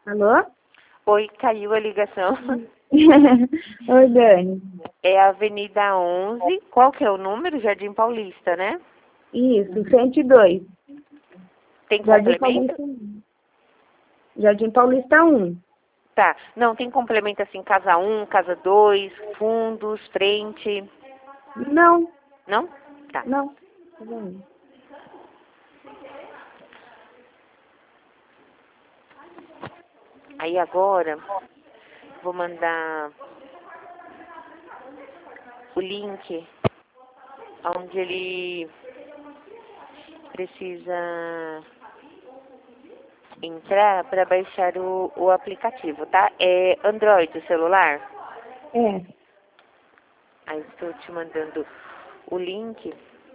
Alô? Oi, caiu a ligação. Oi, Dani. É a Avenida 11. Qual que é o número? Jardim Paulista, né? Isso, 102. Tem Jardim complemento? Paulista 1. Jardim Paulista 1. Tá. Não, tem complemento assim, casa 1, casa 2, fundos, frente. Não, Não? Tá. não. Tá bom. Aí agora, vou mandar o link onde ele precisa entrar para baixar o aplicativo, tá? É Android, o celular? É. Aí estou te mandando o link.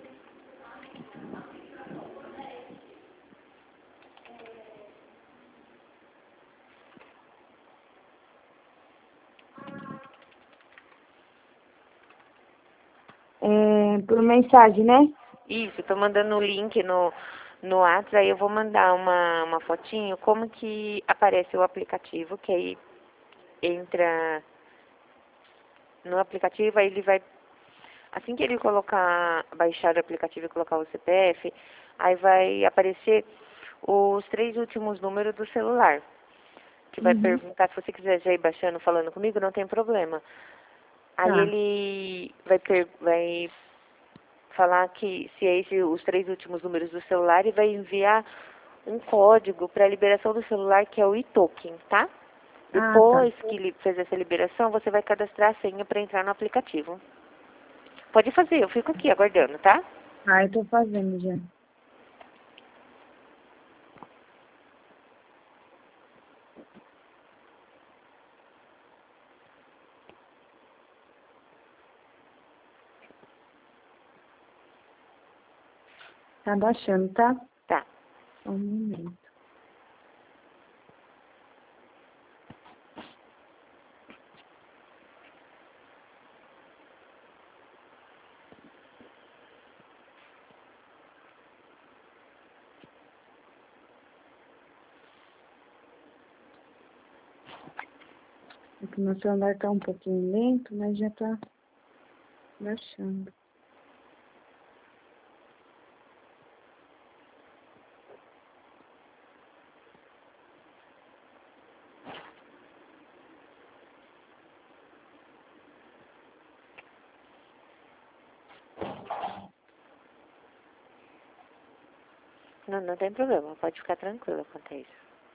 Por mensagem, né? Isso, tô mandando o link no WhatsApp, aí eu vou mandar uma fotinho, como que aparece o aplicativo, que aí entra no aplicativo, aí ele vai, assim que ele colocar, baixar o aplicativo e colocar o CPF, aí vai aparecer os 3 últimos números do celular, que vai Uhum. perguntar, se você quiser já ir baixando, falando comigo, não tem problema. Aí Tá. ele vai falar que se é esse os 3 últimos números do celular e vai enviar um código para a liberação do celular que é o e-token, tá? Ah, tá. Depois que ele fez essa liberação, você vai cadastrar a senha para entrar no aplicativo. Pode fazer, eu fico aqui aguardando, tá? Ah, eu tô fazendo já. Tá baixando, tá? Tá. Só um momento. Aqui meu celular tá um pouquinho lento, mas já tá baixando. Não, não tem problema, pode ficar tranquila quanto a isso.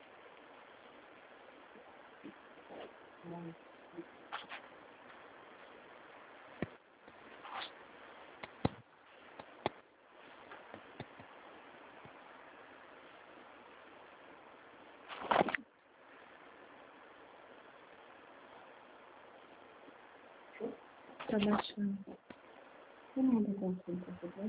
Tá baixando. Não é consulta, tá bom?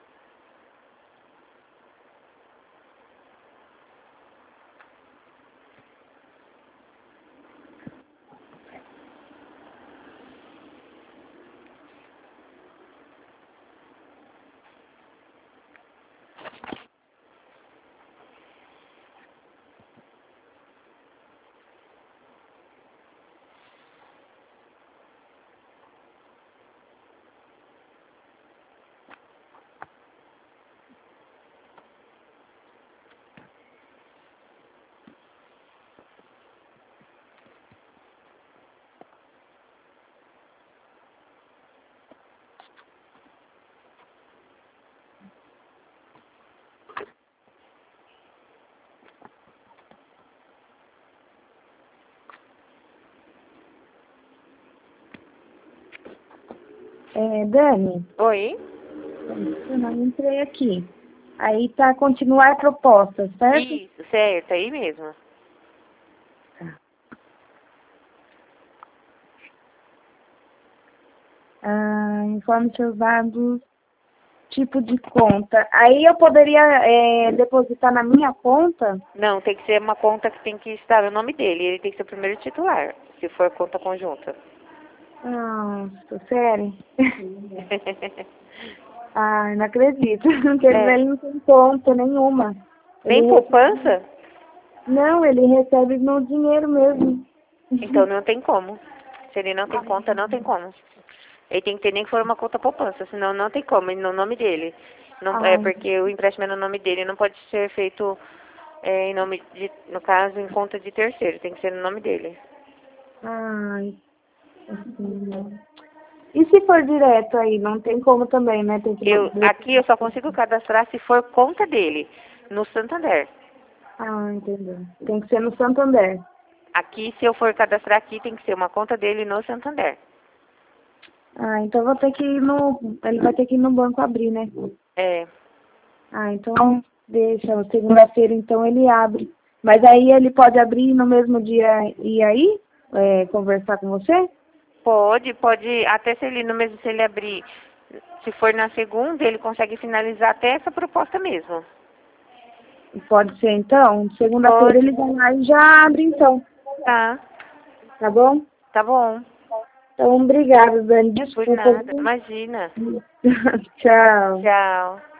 Dani, Oi? eu não entrei aqui. Aí tá continuar proposta, certo? Isso, certo, aí mesmo. Tá. Informe seus dados, tipo de conta. Aí eu poderia depositar na minha conta? Não, tem que ser uma conta que tem que estar no nome dele, ele tem que ser o primeiro titular, se for conta conjunta. Nossa, sério? Ai, não acredito. Porque É. ele não tem conta nenhuma. Nem Ele poupança? Não, ele recebe no dinheiro mesmo. Então não tem como. Se ele não tem conta, não tem como. Ele tem que ter nem que for uma conta poupança, senão não tem como, no nome dele. Não, é Ai, porque o empréstimo é no nome dele, não pode ser feito em nome de, no caso, em conta de terceiro, tem que ser no nome dele. ai, assim, né? E se for direto aí? Não tem como também, né? Tem que... Aqui eu só consigo cadastrar se for conta dele, no Santander. Ah, entendeu. Tem que ser no Santander. Aqui, se eu for cadastrar aqui, tem que ser uma conta dele no Santander. Ah, então vou ter que ir no... Ele vai ter que ir no banco abrir, né? É, Ah, então deixa. Segunda-feira, então, ele abre. Mas aí ele pode abrir no mesmo dia e aí conversar com você? pode, até se ele, no mesmo se ele abrir, se for na segunda, ele consegue finalizar até essa proposta mesmo. Pode ser, então. Segunda-feira Pode, ele vai lá e já abre, então. tá, Tá bom? tá bom, Então, obrigada, Dani. por Desculpa. nada, imagina. Tchau. Tchau.